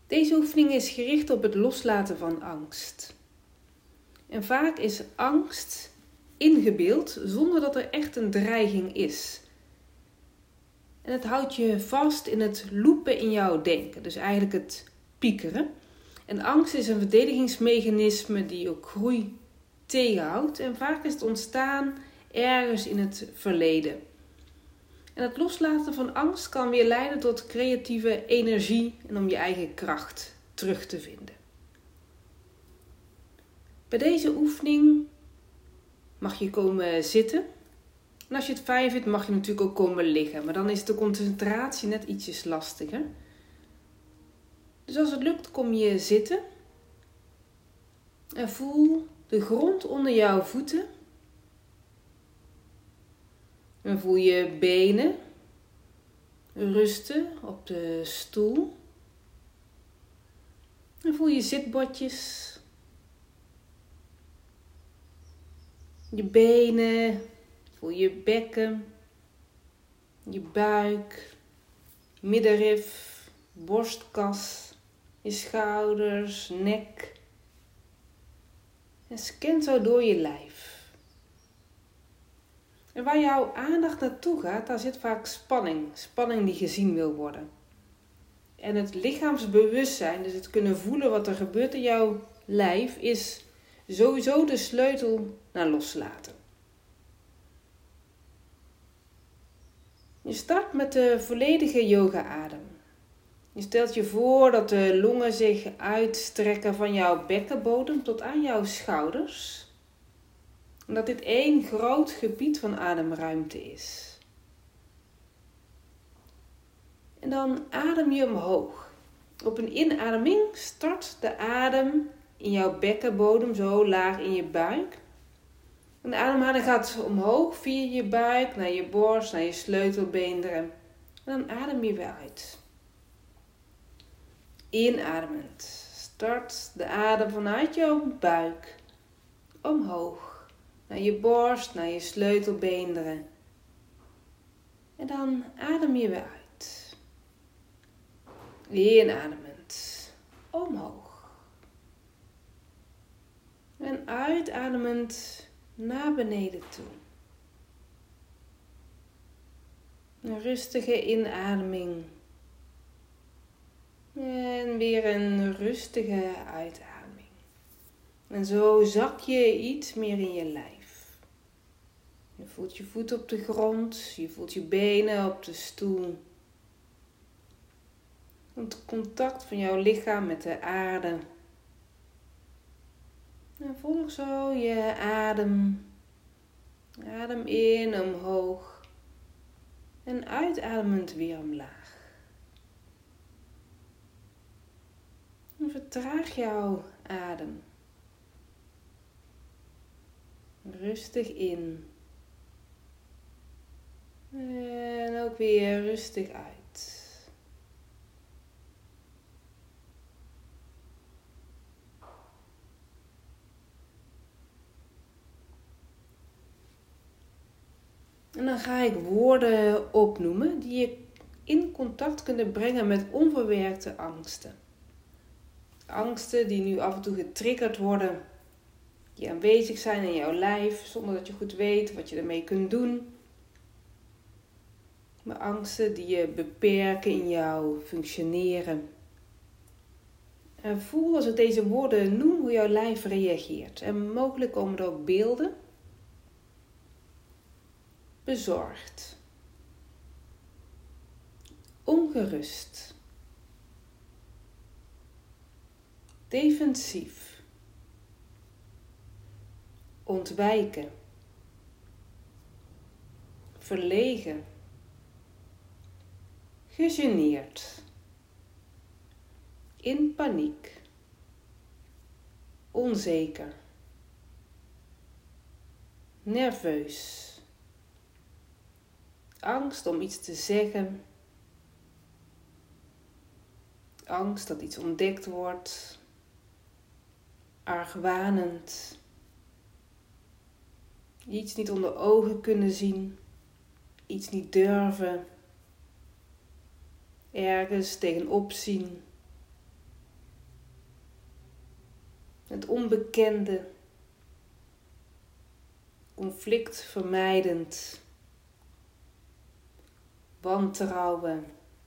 Deze oefening is gericht op het loslaten van angst. En vaak is angst ingebeeld zonder dat er echt een dreiging is. En het houdt je vast in het loopen in jouw denken, dus eigenlijk het piekeren. En angst is een verdedigingsmechanisme die ook groei tegenhoudt. En vaak is het ontstaan ergens in het verleden. En het loslaten van angst kan weer leiden tot creatieve energie en om je eigen kracht terug te vinden. Bij deze oefening mag je komen zitten. En als je het fijn vindt, mag je natuurlijk ook komen liggen. Maar dan is de concentratie net ietsjes lastiger. Dus als het lukt, kom je zitten. En voel de grond onder jouw voeten. En voel je benen rusten op de stoel. En voel je zitbotjes. Je benen. Voel je bekken. Je buik. Middenrif. Borstkas. Je schouders. Nek. En scan zo door je lijf. En waar jouw aandacht naartoe gaat, daar zit vaak spanning. Spanning die gezien wil worden. En het lichaamsbewustzijn, dus het kunnen voelen wat er gebeurt in jouw lijf, is sowieso de sleutel naar loslaten. Je start met de volledige yoga-adem. Je stelt je voor dat de longen zich uitstrekken van jouw bekkenbodem tot aan jouw schouders. En dat dit één groot gebied van ademruimte is. En dan adem je omhoog. Op een inademing start de adem in jouw bekkenbodem zo laag in je buik. En de ademhaling gaat omhoog via je buik, naar je borst, naar je sleutelbeenderen. En dan adem je weer uit. Inademend. Start de adem vanuit jouw buik omhoog. Naar je borst, naar je sleutelbeenderen. En dan adem je weer uit. Inademend. Omhoog. En uitademend naar beneden toe. Een rustige inademing. En weer een rustige uitademing. En zo zak je iets meer in je lijf. Je voelt je voet op de grond, je voelt je benen op de stoel. Het contact van jouw lichaam met de aarde. En volg zo je adem. Adem in omhoog. En uitademend weer omlaag. En vertraag jouw adem. Rustig in. En ook weer rustig uit. En dan ga ik woorden opnoemen die je in contact kunnen brengen met onverwerkte angsten. Angsten die nu af en toe getriggerd worden, die aanwezig zijn in jouw lijf zonder dat je goed weet wat je ermee kunt doen. Maar angsten die je beperken in jouw functioneren. En voel als ik deze woorden noem hoe jouw lijf reageert. En mogelijk komen er ook beelden. Bezorgd. Ongerust. Defensief. Ontwijken. Verlegen. Gegeneerd. In paniek. Onzeker. Nerveus. Angst om iets te zeggen. Angst dat iets ontdekt wordt. Argwanend. Iets niet onder ogen kunnen zien. Iets niet durven. Ergens tegenop zien. Het onbekende. Conflictvermijdend. Wantrouwen.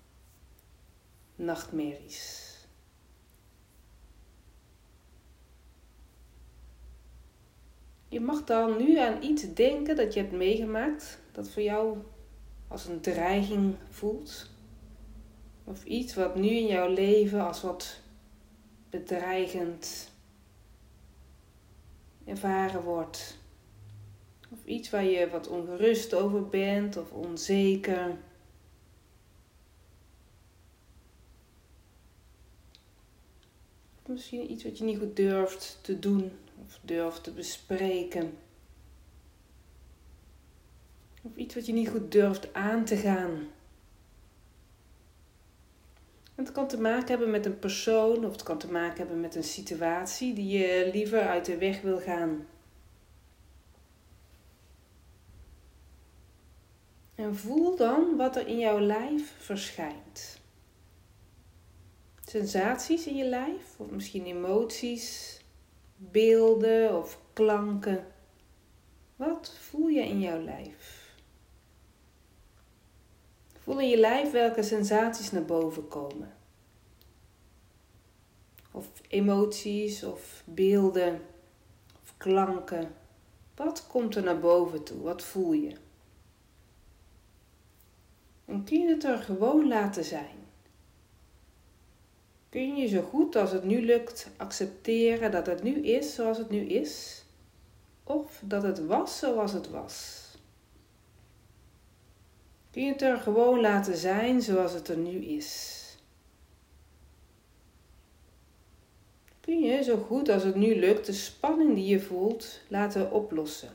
Nachtmerries. Je mag dan nu aan iets denken dat je hebt meegemaakt, dat voor jou als een dreiging voelt. Of iets wat nu in jouw leven als wat bedreigend ervaren wordt. Of iets waar je wat ongerust over bent of onzeker. Of misschien iets wat je niet goed durft te doen of durft te bespreken. Of iets wat je niet goed durft aan te gaan. En het kan te maken hebben met een persoon of het kan te maken hebben met een situatie die je liever uit de weg wil gaan. En voel dan wat er in jouw lijf verschijnt. Sensaties in je lijf, of misschien emoties, beelden of klanken. Wat voel je in jouw lijf? Voel in je lijf welke sensaties naar boven komen. Of emoties of beelden of klanken. Wat komt er naar boven toe? Wat voel je? En kun je het er gewoon laten zijn? Kun je zo goed als het nu lukt accepteren dat het nu is zoals het nu is? Of dat het was zoals het was? Kun je het er gewoon laten zijn zoals het er nu is? Kun je zo goed als het nu lukt de spanning die je voelt laten oplossen?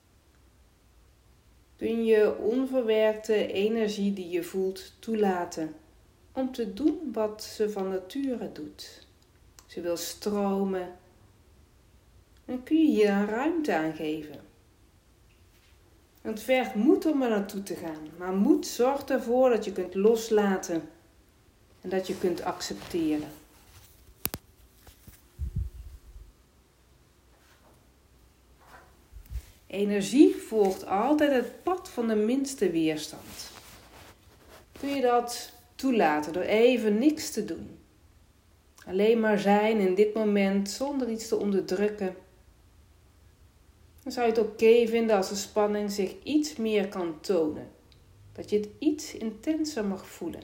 Kun je onverwerkte energie die je voelt toelaten om te doen wat ze van nature doet? Ze wil stromen. En kun je hier een ruimte aan geven? Het vergt moed om er naartoe te gaan, maar moed zorgt ervoor dat je kunt loslaten en dat je kunt accepteren. Energie volgt altijd het pad van de minste weerstand. Kun je dat toelaten door even niks te doen? Alleen maar zijn in dit moment zonder iets te onderdrukken. Dan zou je het oké vinden als de spanning zich iets meer kan tonen. Dat je het iets intenser mag voelen.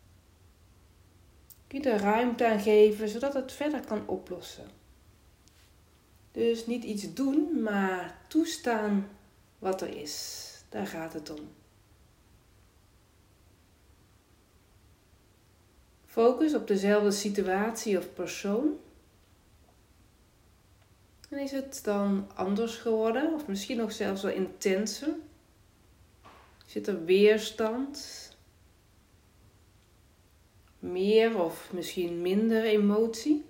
Kun je er ruimte aan geven zodat het verder kan oplossen. Dus niet iets doen, maar toestaan wat er is. Daar gaat het om. Focus op dezelfde situatie of persoon. En is het dan anders geworden? Of misschien nog zelfs wel intenser? Zit er weerstand? Meer of misschien minder emotie?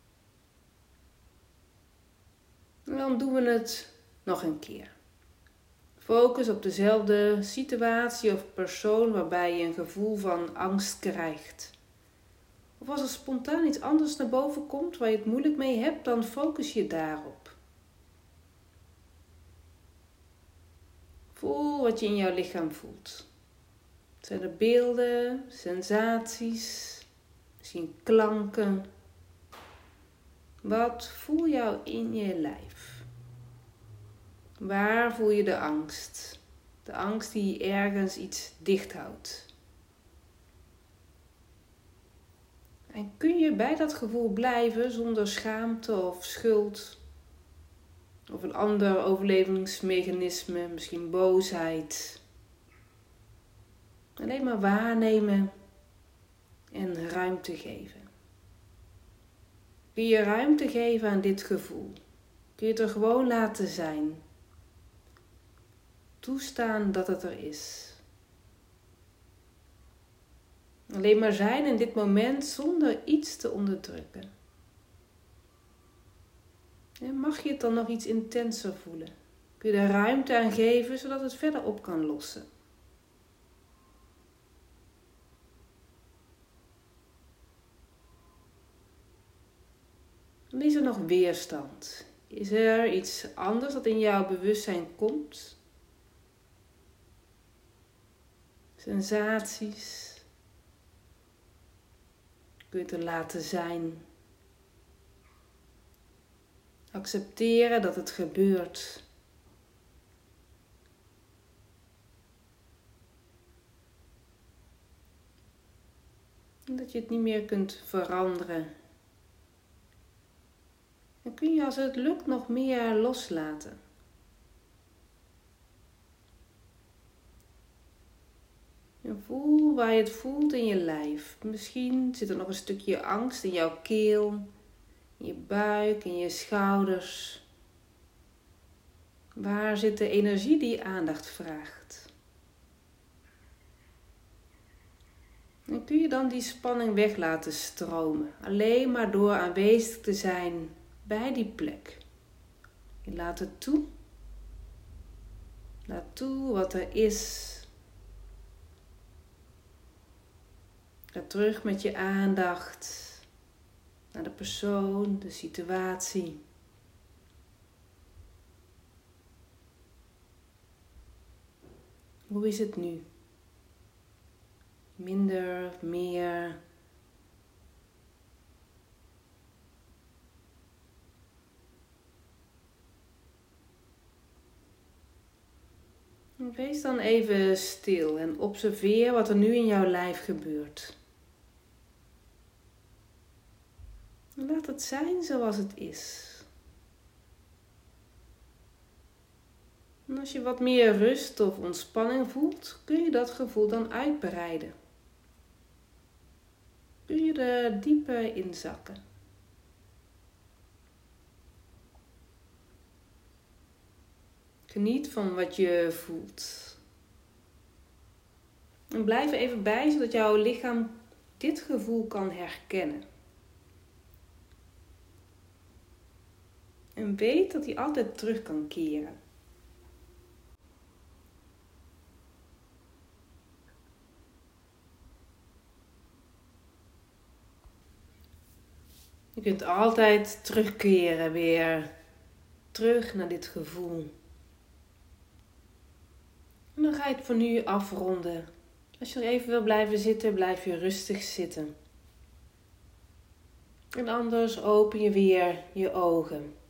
En dan doen we het nog een keer. Focus op dezelfde situatie of persoon waarbij je een gevoel van angst krijgt. Of als er spontaan iets anders naar boven komt waar je het moeilijk mee hebt, dan focus je daarop. Voel wat je in jouw lichaam voelt. Zijn er beelden, sensaties, misschien klanken? Wat voel jou in je lijf? Waar voel je de angst? De angst die ergens iets dicht houdt. En kun je bij dat gevoel blijven zonder schaamte of schuld? Of een ander overlevingsmechanisme, misschien boosheid. Alleen maar waarnemen en ruimte geven. Kun je ruimte geven aan dit gevoel? Kun je het er gewoon laten zijn? Toestaan dat het er is. Alleen maar zijn in dit moment zonder iets te onderdrukken. En mag je het dan nog iets intenser voelen? Kun je er ruimte aan geven zodat het verder op kan lossen? Dan is er nog weerstand. Is er iets anders dat in jouw bewustzijn komt? Sensaties. Kun je het er laten zijn. Accepteren dat het gebeurt. En dat je het niet meer kunt veranderen. Dan kun je als het lukt nog meer loslaten. En voel waar je het voelt in je lijf. Misschien zit er nog een stukje angst in jouw keel, in je buik, in je schouders. Waar zit de energie die aandacht vraagt? En kun je dan die spanning weg laten stromen, alleen maar door aanwezig te zijn bij die plek. Je laat het toe. Laat toe wat er is. Ga terug met je aandacht naar de persoon, de situatie. Hoe is het nu? Minder of meer? Wees dan even stil en observeer wat er nu in jouw lijf gebeurt. Laat het zijn zoals het is. En als je wat meer rust of ontspanning voelt, kun je dat gevoel dan uitbreiden. Kun je er dieper inzakken. Geniet van wat je voelt. En blijf er even bij, zodat jouw lichaam dit gevoel kan herkennen. En weet dat hij altijd terug kan keren. Je kunt altijd terugkeren weer. Terug naar dit gevoel. En dan ga je het voor nu afronden. Als je er even wil blijven zitten, blijf je rustig zitten. En anders open je weer je ogen.